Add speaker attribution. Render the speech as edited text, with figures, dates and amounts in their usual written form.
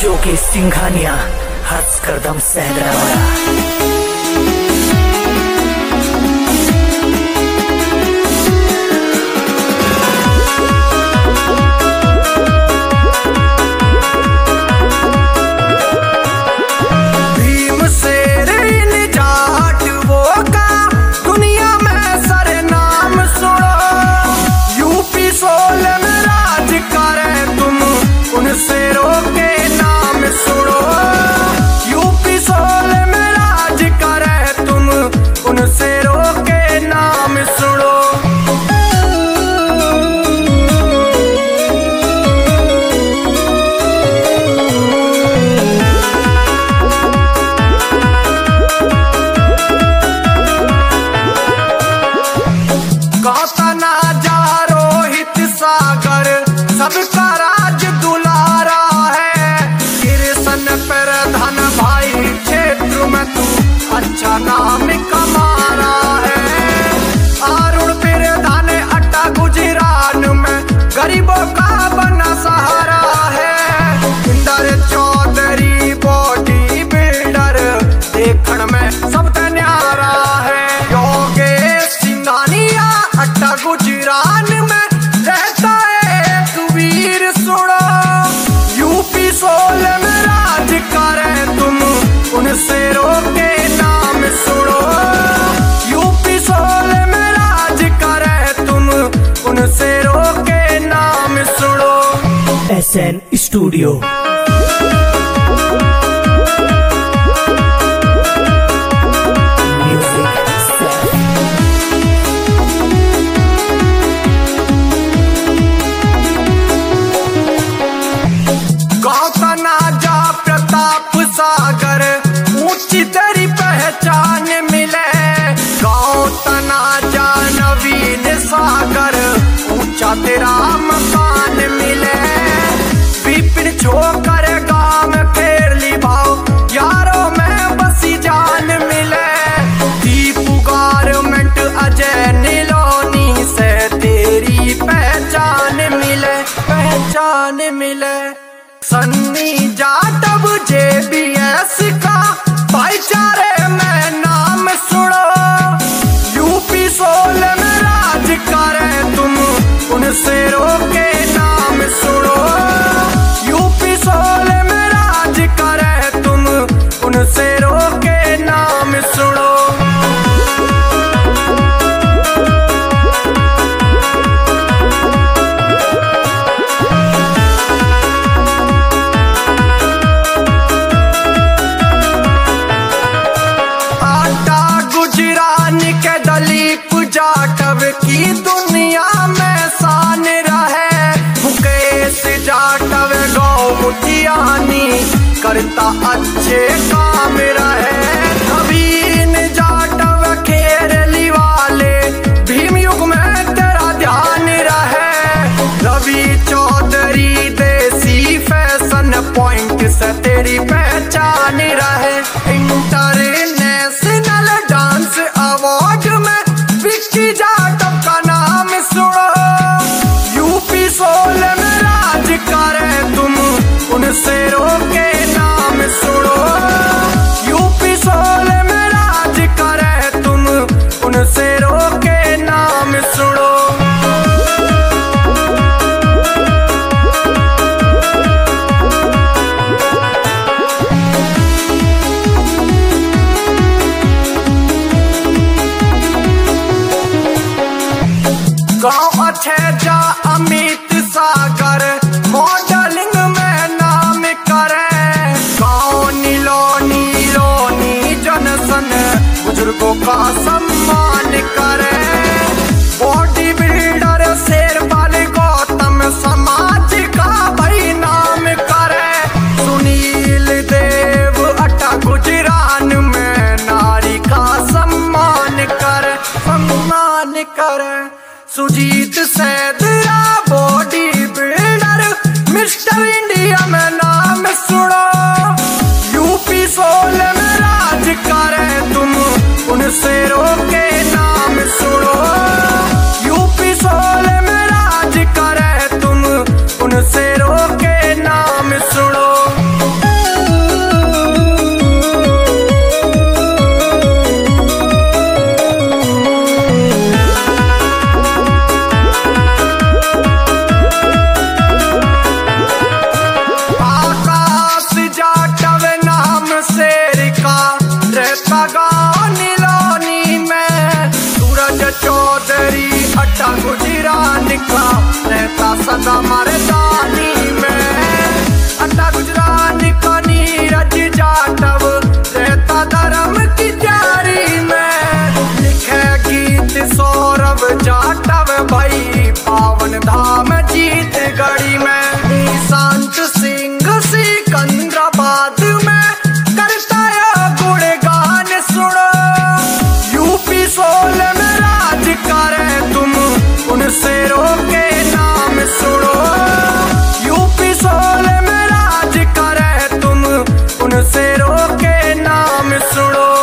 Speaker 1: बच्चों की सिंघानियां हंस कर दम सहरा।
Speaker 2: सबका राज दुलारा है, किरसन पर धन भाई क्षेत्र में तू अच्छा नाम कमा रहा है। अरुण पर धन अट्टा गुजरान में गरीबों का बना सहारा है। इंदर चौधरी बॉडी बिल्डर देखने में सबसे न्यारा है। योगेश सिंघानिया अट्टा गुजरान में रहता है। यूपी 16 में राज करे तुम उनसे रोके नाम सुनो। यूपी 16 में राज करे तुम उनसे रोके नाम सुनो।
Speaker 1: SN studio.
Speaker 2: सागर ऊंची तेरी पहचान मिले। गाँव तनाजा नवीन सागर ऊंचा तेरा मकान मिले। विपिन छोकर गाँव खेरली भाव यारों में बसी जान मिले। दीपू गारमेंट अजय नीलोनी से तेरी पहचान मिले। सन्नी जाटव JBS का भाईचारे में नाम सुनो। यूपी 16 में राज करे तुम उनसे रोके नाम सुनो। यूपी 16 में राज करे तुम उनसे रोके नाम सुनो। जाटव की दुनिया में शान रहे। मुकेश जाटव गौ मुठियानी करता अच्छे काम रहे। नवीन जाटव खेरली वाले भीम युग में तेरा ध्यान रहे। रवि चौधरी देसी फैशन पॉइंट से तेरी पहचान रहे। इंटरनेशनल डांस अवार्ड में विक्की जाटव का नाम सुनो। यूपी 16 में राज करे तुम उनसे रोके नाम सुनो। यूपी 16 में राज करे तुम उनसे रोके नाम सुनो। गाँव अच्छे जा अमित सागर मॉडलिंग में नाम करे। गाँव नीलोनी जनसन बुजुर्गों का सम्मान करे। बॉडी बिल्डर शेरपाल गौतम समाज का भाई नाम करे। सुनील देव अट्टा गुजरान में नारी का सम्मान करे। Sujit Saidra body builder mister India में नाम सुनो। यूपी 16 में राज करे तुम उनसे सदा मर्दानी में। अड्डा गुजरात का नीरज जाटव रहता धर्म की तैयारी में। लिखे गीत सौरभ जाटव भाई पावन धाम जीत गढ़ी में। निशांत सिंह सिकंदराबाद में करता है गुणगान सुनो। यूपी सोल में राज करे तुम उनसे रोके नाम सुनो। यूपी सोल में राज करे तुम उनसे रोके नाम सुनो।